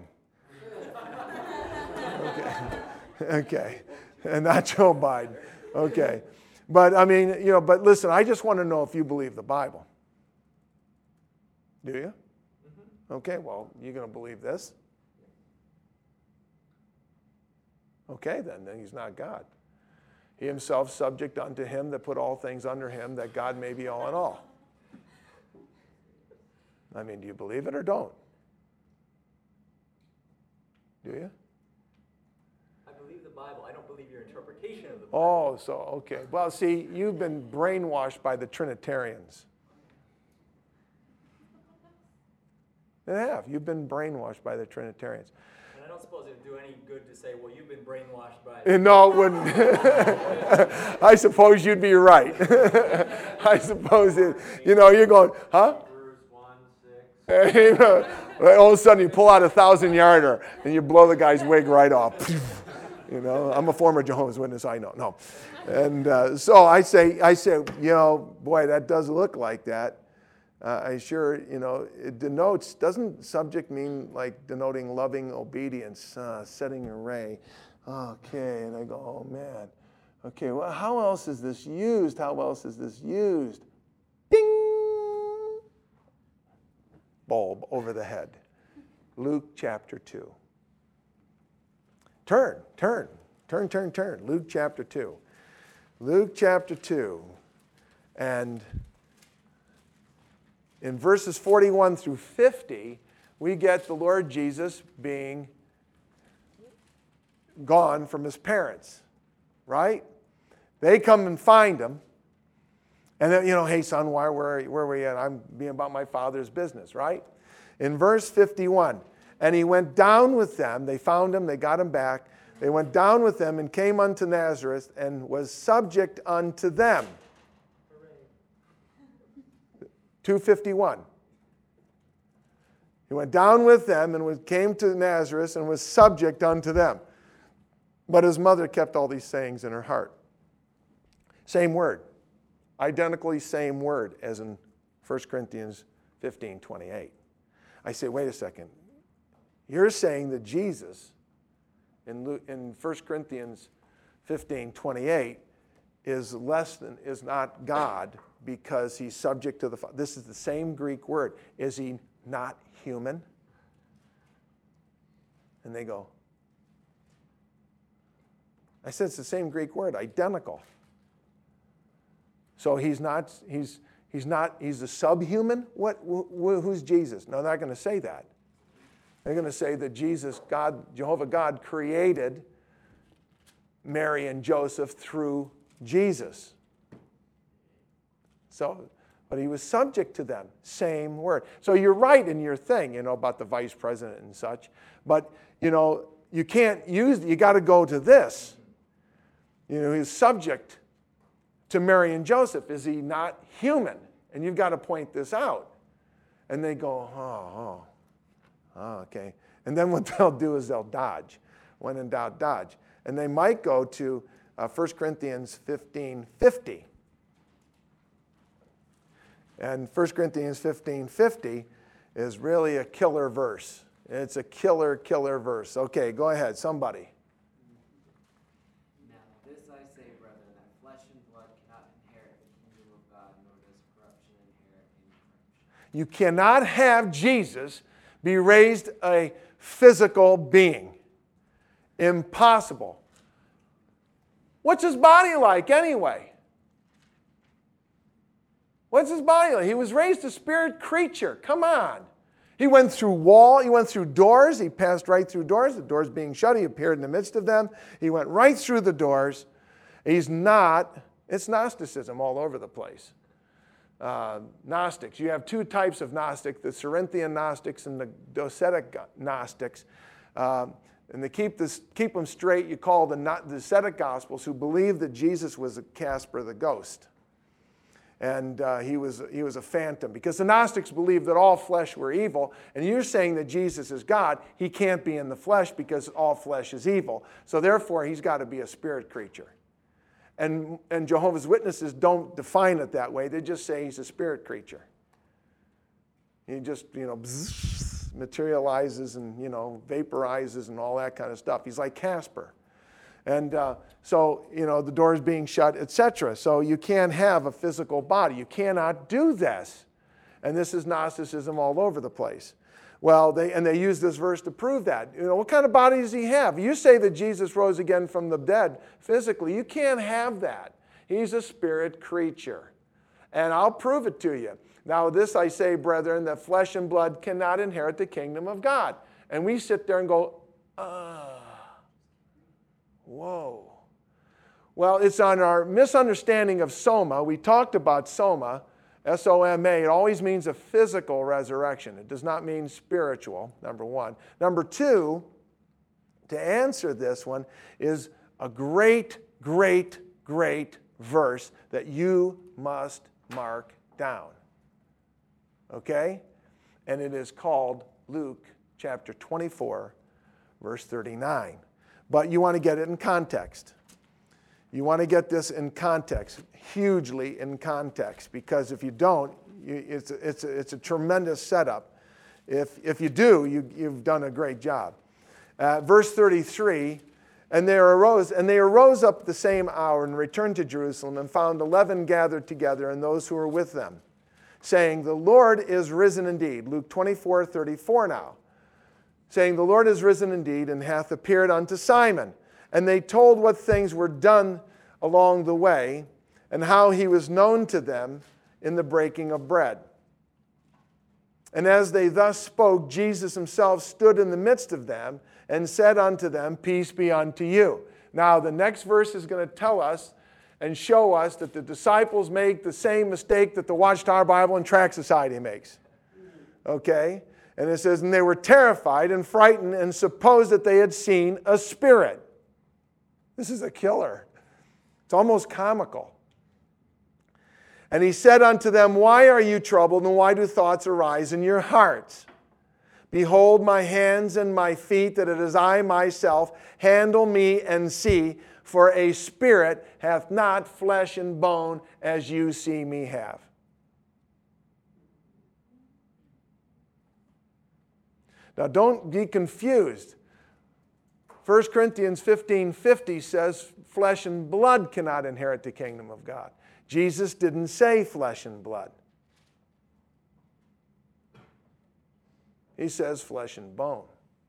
Speaker 1: Okay. And not Joe Biden. Okay. But but listen, I just want to know if you believe the Bible. Do you? Mm-hmm. Okay, well, you're going to believe this? Okay, then he's not God. He himself subject unto him that put all things under him, that God may be all in all. Do you believe it or don't? Do you?
Speaker 4: I believe the Bible. I don't believe your interpretation of the Bible.
Speaker 1: Oh, so, okay. Well, see, you've been brainwashed by the Trinitarians. They have. You've been brainwashed by the Trinitarians.
Speaker 4: And I don't suppose it would do any good to say, well, you've been brainwashed by...
Speaker 1: And no, it wouldn't. I suppose you'd be right. I suppose you're going, huh?
Speaker 3: Hebrews 1:6.
Speaker 1: All of a sudden you pull out a 1,000-yarder and you blow the guy's wig right off. I'm a former Jehovah's Witness, I know. No. And so I say, boy, that does look like that. It denotes, doesn't subject mean like denoting loving obedience, setting array? Okay, and I go, oh man. Okay, well, how else is this used? Ding! Bulb over the head. Luke chapter 2. Turn. Luke chapter 2. Luke chapter 2. And in verses 41 through 50, we get the Lord Jesus being gone from his parents, right? They come and find him. And then, hey, son, where were you at? I'm being about my father's business, right? In verse 51, and he went down with them. They found him. They got him back. They went down with them and came unto Nazareth and was subject unto them. 2:51. He went down with them and came to Nazareth and was subject unto them. But his mother kept all these sayings in her heart. Same word. Identically same word as in 1 Corinthians 15:28. I say, wait a second. You're saying that Jesus in 1 Corinthians 15:28 is not God because he's subject to the Father. This is the same Greek word. Is he not human? And they go, I said it's the same Greek word, identical. So he's a subhuman? Who's Jesus? No, they're not going to say that. They're going to say that Jesus, God, Jehovah God, created Mary and Joseph through Jesus. So, but he was subject to them. Same word. So you're right in your thing, about the vice president and such. But, you can't you got to go to this. He's subject to Mary and Joseph. Is he not human? And you've got to point this out. And they go, oh, okay. And then what they'll do is they'll dodge. When in doubt, dodge. And they might go to 1 Corinthians 15:50. And 1 Corinthians 15:50 is really a killer verse. It's a killer verse. Okay, go ahead, somebody.
Speaker 8: Now this I say, brethren, that flesh and blood cannot inherit the kingdom of God, nor does corruption inherit incorruption.
Speaker 1: You cannot have Jesus be raised a physical being. Impossible. What's his body like anyway? What's his body like? He was raised a spirit creature. Come on. He went through he went through doors. He passed right through doors. The doors being shut, he appeared in the midst of them. He went right through the doors. It's Gnosticism all over the place. Gnostics. You have two types of Gnostic, the Cerinthian Gnostics and the Docetic Gnostics. And to keep them straight, you call the Docetic Gospels, who believe that Jesus was Casper the ghost. And he was a phantom. Because the Gnostics believed that all flesh were evil. And you're saying that Jesus is God. He can't be in the flesh because all flesh is evil. So therefore, he's got to be a spirit creature. And Jehovah's Witnesses don't define it that way. They just say he's a spirit creature. He just, materializes and, vaporizes and all that kind of stuff. He's like Casper. And so, the doors being shut, etc. So you can't have a physical body. You cannot do this. And this is Gnosticism all over the place. Well, they use this verse to prove that. What kind of body does he have? You say that Jesus rose again from the dead physically. You can't have that. He's a spirit creature. And I'll prove it to you. Now this I say, brethren, that flesh and blood cannot inherit the kingdom of God. And we sit there and go, whoa. Well, it's on our misunderstanding of soma. We talked about soma, S-O-M-A. It always means a physical resurrection. It does not mean spiritual, number one. Number two, to answer this one is a great, great, great verse that you must mark down. Okay? And it is called Luke chapter 24, verse 39. But you want to get it in context. You want to get this in context, hugely in context, because if you don't, it's a tremendous setup. If you do, you've done a great job. Verse 33, and they arose up the same hour and returned to Jerusalem and found 11 gathered together and those who were with them, saying, the Lord is risen indeed. Luke 24:34 now. Saying, the Lord is risen indeed and hath appeared unto Simon. And they told what things were done along the way and how he was known to them in the breaking of bread. And as they thus spoke, Jesus himself stood in the midst of them and said unto them, peace be unto you. Now, the next verse is going to tell us and show us that the disciples make the same mistake that the Watchtower Bible and Tract Society makes. Okay? And it says, and they were terrified and frightened and supposed that they had seen a spirit. This is a killer. It's almost comical. And he said unto them, why are you troubled, and why do thoughts arise in your hearts? Behold my hands and my feet, that it is I myself. Handle me and see, for a spirit hath not flesh and bone, as you see me have. Now don't be confused. 1 Corinthians 15:50 says flesh and blood cannot inherit the kingdom of God. Jesus didn't say flesh and blood. He says flesh and bone.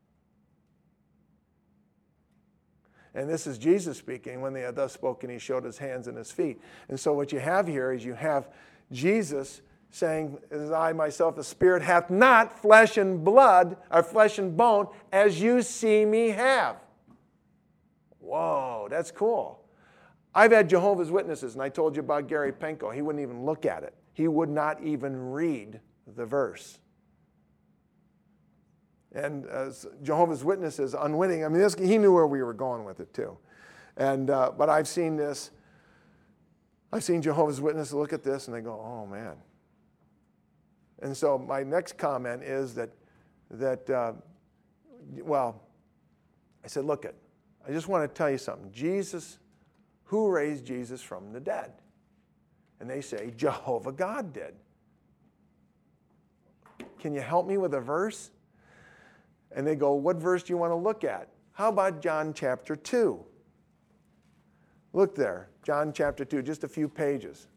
Speaker 1: And this is Jesus speaking. When they had thus spoken, he showed his hands and his feet. And so what you have here is you have Jesus saying, as I myself, the Spirit hath not flesh and blood, or flesh and bone, as you see me have. Whoa, that's cool. I've had Jehovah's Witnesses, and I told you about Gary Penko. He wouldn't even look at it. He would not even read the verse. And Jehovah's Witnesses, unwitting, I mean, he knew where we were going with it too. And but I've seen this. I've seen Jehovah's Witnesses look at this and they go, oh man. And so my next comment is that well, I said, look it. I just want to tell you something. Jesus, who raised Jesus from the dead? And they say, Jehovah God did. Can you help me with a verse? And they go, what verse do you want to look at? How about John chapter 2? Look there, John chapter 2, just a few pages.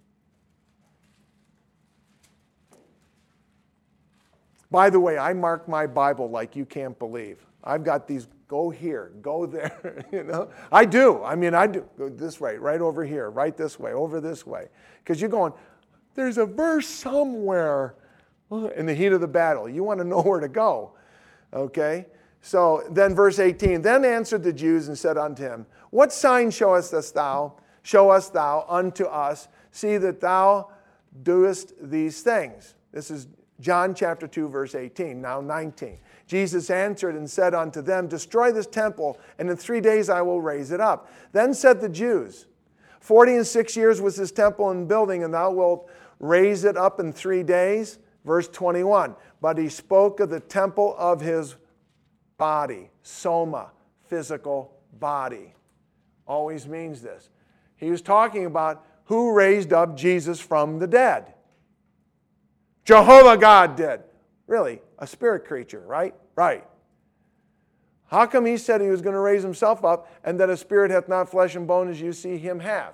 Speaker 1: By the way, I mark my Bible like you can't believe. I've got these, go here, go there, you know. I do. I mean, I do. Go this way, right over here, right this way, over this way. Because you're going, there's a verse somewhere in the heat of the battle. You want to know where to go. Okay? So then verse 18, then answered the Jews and said unto him, what sign showest thou unto us, see that thou doest these things? This is John chapter 2, verse 18, now 19. Jesus answered and said unto them, destroy this temple, and in 3 days I will raise it up. Then said the Jews, 46 years was this temple in building, and thou wilt raise it up in 3 days? Verse 21, but he spoke of the temple of his body, soma, physical body. Always means this. He was talking about who raised up Jesus from the dead. Jehovah God did. Really, a spirit creature, right? Right. How come he said he was going to raise himself up and that a spirit hath not flesh and bone as you see him have?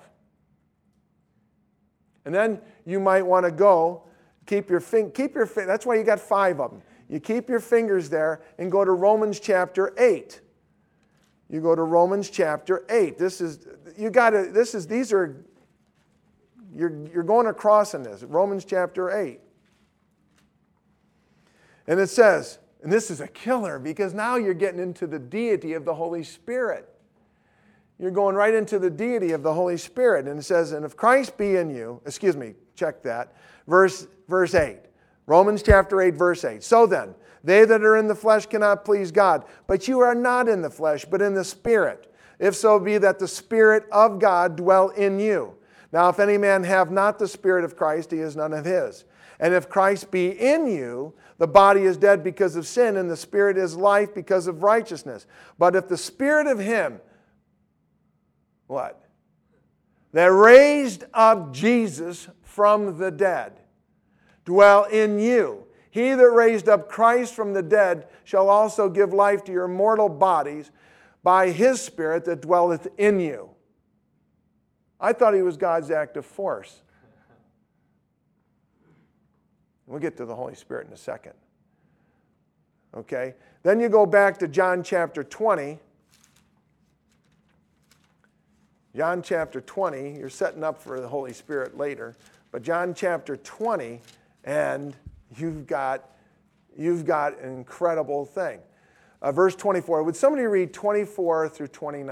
Speaker 1: And then you might want to go, keep your that's why you got 5 of them. You keep your fingers there and go to Romans chapter 8. You go to Romans chapter 8. You're going across in this. Romans chapter 8. And it says, and this is a killer because now you're getting into the deity of the Holy Spirit. You're going right into the deity of the Holy Spirit. And it says, and if Christ be in you, check that, verse 8. Romans chapter 8, verse 8. So then, They that are in the flesh cannot please God. But you are not in the flesh, but in the Spirit. If so be that the Spirit of God dwell in you. Now if any man have not the Spirit of Christ, he is none of his. And if Christ be in you, the body is dead because of sin, and the Spirit is life because of righteousness. But if the Spirit of him, what? That raised up Jesus from the dead dwell in you. He that raised up Christ from the dead shall also give life to your mortal bodies by his Spirit that dwelleth in you. I thought he was God's active force. We'll get to the Holy Spirit in a second. Okay? Then you go back to John chapter 20. John chapter 20, you're setting up for the Holy Spirit later. But John chapter 20, and you've got an incredible thing. Verse 24. Would somebody read 24 through 29?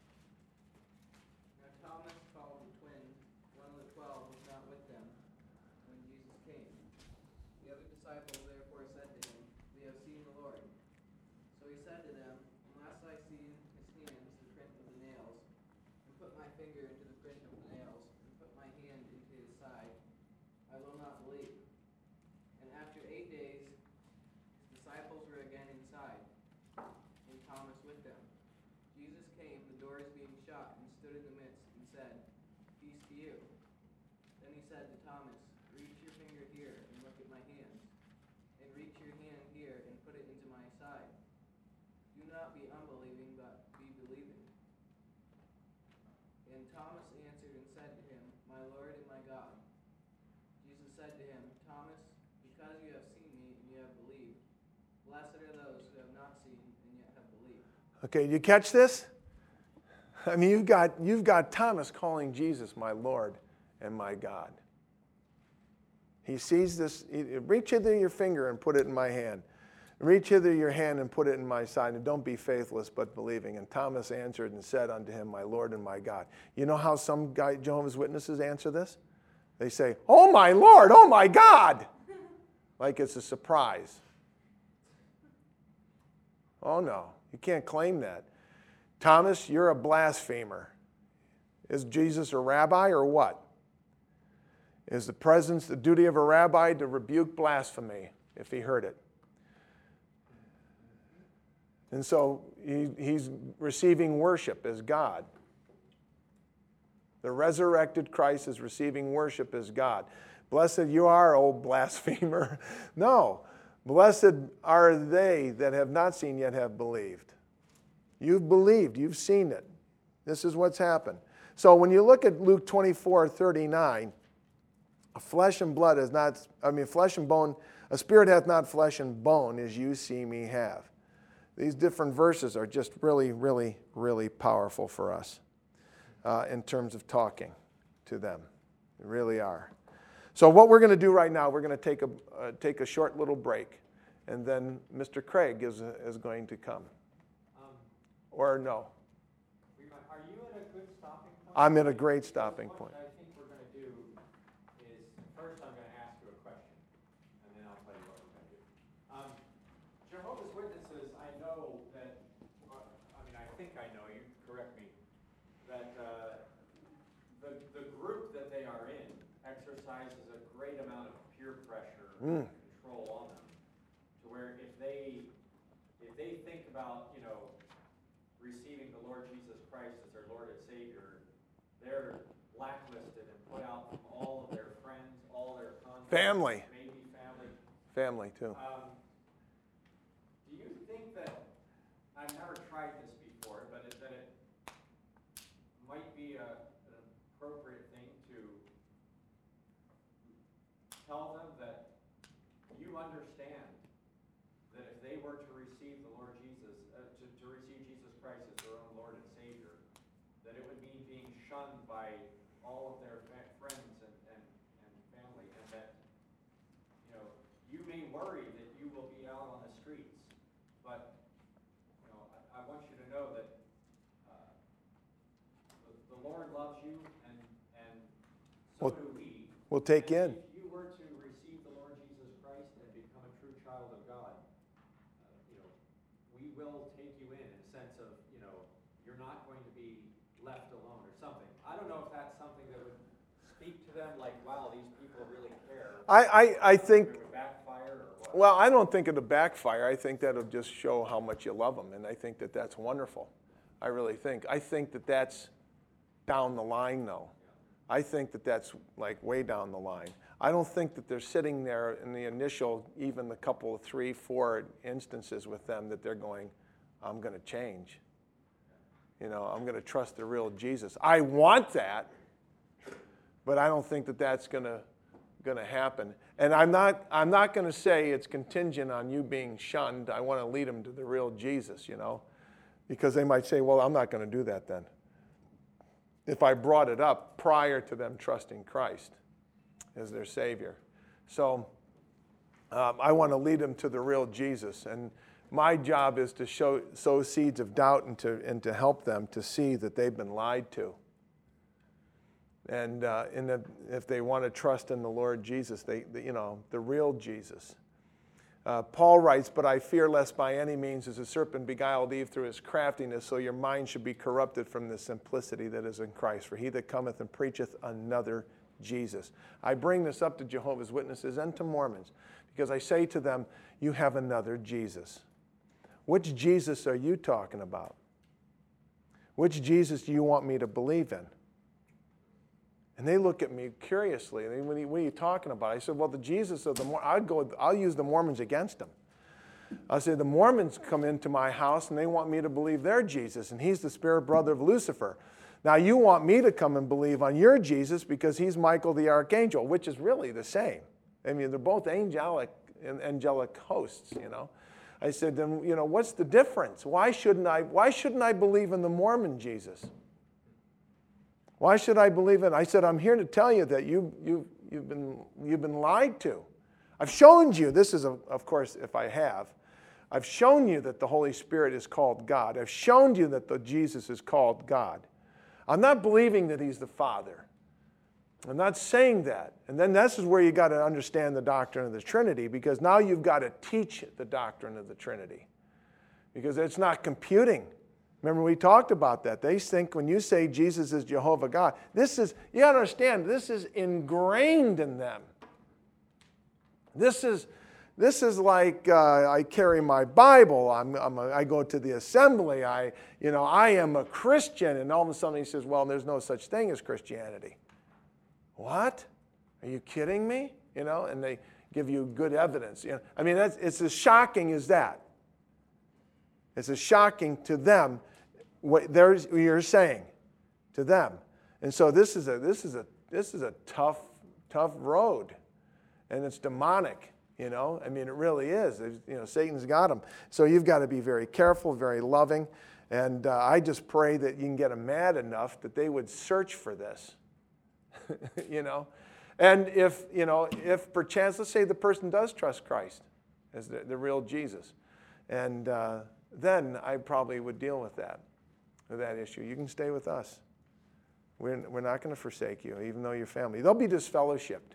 Speaker 8: Thomas, called the twin, one of the 12, was not with them when Jesus came. The other disciples therefore said to him, "We have seen the Lord." So he said to them, "Unless I see his hands, the print of the nails, and put my finger into the print of the nails, and put my hand into his side, I will not believe." And after 8 days, his disciples were again inside, and Thomas with them. Jesus came, the doors being shut, and stood in the midst, and said, "Peace to you." Then he said to Thomas, "Reach your finger here, and look at my hands, and reach your hand here, and put it into my side. Do not be unbelieving, but be believing." And Thomas answered and said to him, "My Lord and my God." Jesus said to him, "Thomas, because you have seen me, and you have believed. Blessed are those who have not seen, and yet have believed."
Speaker 1: Okay, you catch this? I mean, you've got Thomas calling Jesus my Lord and my God. He sees this. Reach hither your finger and put it in my hand. Reach hither your hand and put it in my side, and don't be faithless but believing. And Thomas answered and said unto him, "My Lord and my God." You know how some Jehovah's Witnesses answer this? They say, "Oh my Lord, oh my God," like it's a surprise. Oh no, you can't claim that. Thomas, you're a blasphemer. Is Jesus a rabbi or what? Is the duty of a rabbi to rebuke blasphemy if he heard it? And so he's receiving worship as God. The resurrected Christ is receiving worship as God. Blessed you are, O blasphemer. No. Blessed are they that have not seen yet have believed. You've believed. You've seen it. This is what's happened. So when you look at Luke 24:39, flesh and bone, a spirit hath not flesh and bone as you see me have. These different verses are just really, really, really powerful for us in terms of talking to them. They really are. So what we're going to do right now, we're going to take a short little break, and then Mr. Craig is going to come. Or no?
Speaker 3: Are you at a good stopping point?
Speaker 1: I'm at a great stopping point.
Speaker 3: What I think we're going to do is, first I'm going to ask you a question, and then I'll tell you what we're going to do. Jehovah's Witnesses, I know that, I think I know, you correct me, that the group that they are in exercises a great amount of peer pressure and control on them, to where if they think about, receiving the Lord Jesus Christ as their Lord and Savior, they're blacklisted and put out from all of their friends, all their contacts.
Speaker 1: Family.
Speaker 3: Maybe family.
Speaker 1: Family, too.
Speaker 3: Do you think that, I've never tried this before, but that it might be an appropriate thing to tell them that you understand that if they were to receive the Lord Jesus, to receive Jesus Christ as their own Lord and Savior, that it would mean being shunned by all of their friends and family, and that, you may worry that you will be out on the streets, but, I want you to know that the Lord loves you, and so do we.
Speaker 1: We'll take in.
Speaker 3: If you were to receive the Lord Jesus Christ and become a true child of God, you're not going to be left alone or something. I don't know if that's something that would speak to them like, wow, these people really care.
Speaker 1: I think,
Speaker 3: It would backfire or what?
Speaker 1: well, I don't think it'll backfire. I think that'll just show how much you love them, and I think that that's wonderful. I really think. I think that that's down the line, though. I think that that's like way down the line. I don't think that they're sitting there in the initial, even the couple of 3, 4 instances with them that they're going, I'm going to change. You know, I'm going to trust the real Jesus. I want that, but I don't think that that's going to happen. And I'm not going to say it's contingent on you being shunned. I want to lead them to the real Jesus, you know, because they might say, well, I'm not going to do that then. If I brought it up prior to them trusting Christ as their Savior. So I want to lead them to the real Jesus. And my job is to sow seeds of doubt and to help them to see that they've been lied to. And if they want to trust in the Lord Jesus, the real Jesus. Paul writes, but I fear lest by any means as a serpent beguiled Eve through his craftiness, so your mind should be corrupted from the simplicity that is in Christ. For he that cometh and preacheth another Jesus. I bring this up to Jehovah's Witnesses and to Mormons because I say to them, you have another Jesus. Which Jesus are you talking about? Which Jesus do you want me to believe in? And they look at me curiously. And what are you talking about? I said, well, the Jesus of the Mormons, I'll use the Mormons against them. I said, the Mormons come into my house and they want me to believe their Jesus, and he's the spirit brother of Lucifer. Now you want me to come and believe on your Jesus because he's Michael the Archangel, which is really the same. I mean, they're both angelic hosts, you know. I said, then, you know, what's the difference? Why shouldn't I believe in the Mormon Jesus? Why should I believe in? I said, I'm here to tell you that you've been lied to. I've shown you, this is, of course, if I have, I've shown you that the Holy Spirit is called God. I've shown you that the Jesus is called God. I'm not believing that he's the Father. I'm not saying that. And then this is where you got to understand the doctrine of the Trinity, because now you've got to teach the doctrine of the Trinity. Because it's not computing. Remember, we talked about that. They think when you say Jesus is Jehovah God, you got to understand, this is ingrained in them. This is like I carry my Bible. I go to the assembly. I am a Christian, and all of a sudden he says, "Well, there's no such thing as Christianity." What? Are you kidding me? You know, and they give you good evidence. You know, I mean, it's as shocking as that. It's as shocking to them what you're saying to them, and so this is a tough road, and it's demonic. You know, I mean, it really is. You know, Satan's got them. So you've got to be very careful, very loving, and I just pray that you can get them mad enough that they would search for this. You know, and if perchance, let's say the person does trust Christ as the real Jesus, and then I probably would deal with that issue. You can stay with us. We're not going to forsake you, even though you're family. They'll be disfellowshipped.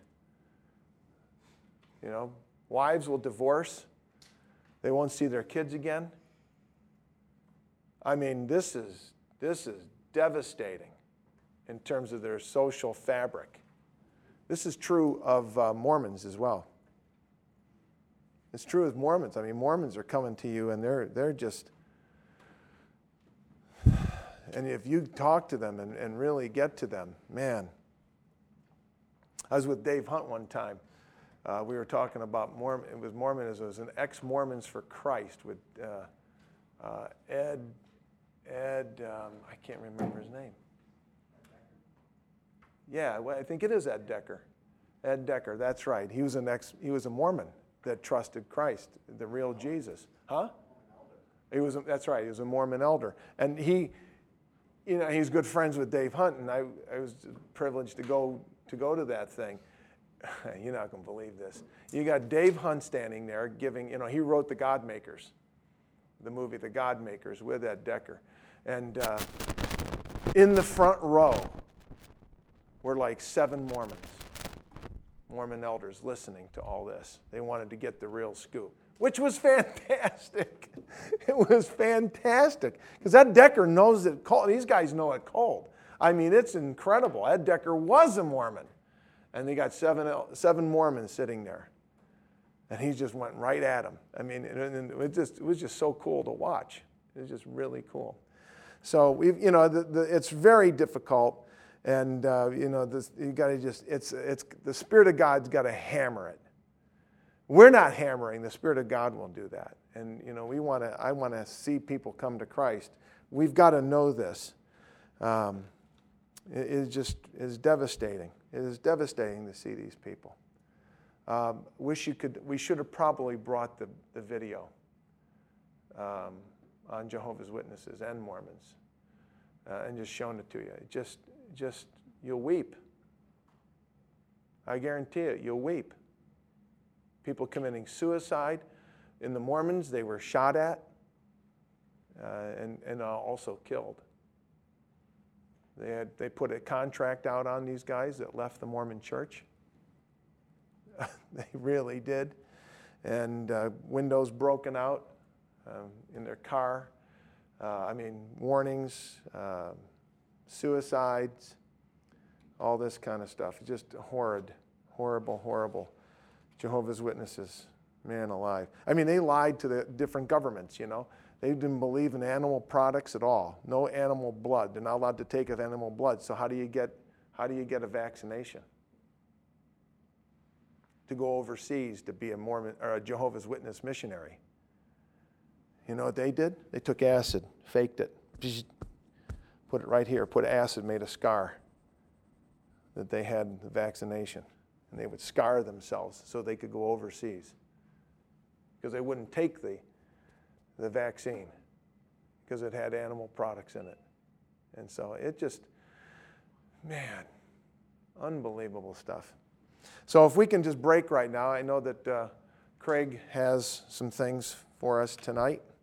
Speaker 1: You know, wives will divorce. They won't see their kids again. I mean, this is devastating in terms of their social fabric. This is true of Mormons as well. It's true with Mormons. I mean, Mormons are coming to you and they're just, and if you talk to them and really get to them, man. I was with Dave Hunt one time. We were talking about Mormonism. It was an ex-Mormons for Christ with Ed, I can't remember his name. Yeah, well, I think it is Ed Decker. Ed Decker, that's right. He was a Mormon that trusted Christ, the real Jesus. Huh? That's right. He was a Mormon elder, and he was good friends with Dave Hunt, and I was privileged to go to that thing. You're not going to believe this. You got Dave Hunt standing there giving. He wrote The Godmakers, the movie The Godmakers with Ed Decker, and in the front row were like 7 Mormon elders listening to all this. They wanted to get the real scoop. which was fantastic. It was fantastic because Ed Decker knows it cold. These guys know it cold. I mean, it's incredible. Ed Decker was a Mormon, and they got seven Mormons sitting there, and he just went right at them. I mean, it was just so cool to watch. It was just really cool. So it's very difficult, and you got to just it's the Spirit of God's got to hammer it. We're not hammering. The Spirit of God will do that. And I want to see people come to Christ. We've got to know this. It is devastating. It is devastating to see these people. We should have probably brought the video on Jehovah's Witnesses and Mormons and just shown it to you. Just you'll weep. I guarantee it, you'll weep. People committing suicide. In the Mormons, they were shot at and also killed. They put a contract out on these guys that left the Mormon church. They really did. And windows broken out in their car. Warnings, suicides, all this kind of stuff. Just horrid, horrible, horrible. Jehovah's Witnesses, man alive. They lied to the different governments, They didn't believe in animal products at all. No animal blood. They're not allowed to take of animal blood. So how do you get a vaccination? To go overseas to be a Mormon or a Jehovah's Witness missionary. You know what they did? They took acid, faked it, put it right here, put acid, made a scar that they had the vaccination. And they would scar themselves so they could go overseas. Because they wouldn't take the vaccine because it had animal products in it. And so it just, man, unbelievable stuff. So if we can just break right now, I know that Craig has some things for us tonight.